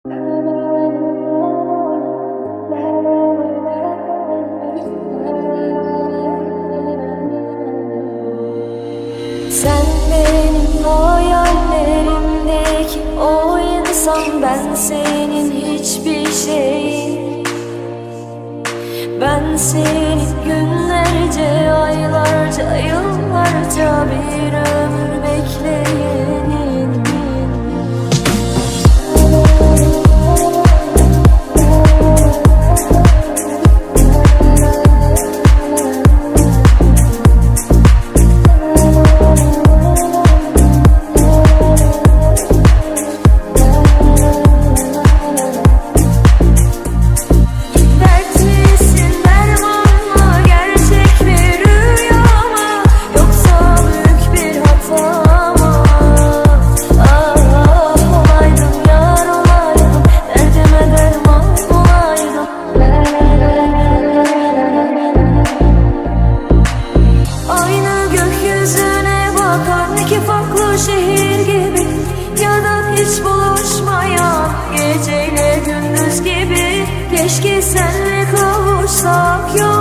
Sen benim hayallerimdeki o insan, ben senin hiçbir şeyin. Ben seni günlerce, aylarca, yıllarca, bir ömür bekleyenim. İki farklı şehir gibi, ya da hiç buluşmayan geceyle gündüz gibi. Keşke senle kavuşsak, yok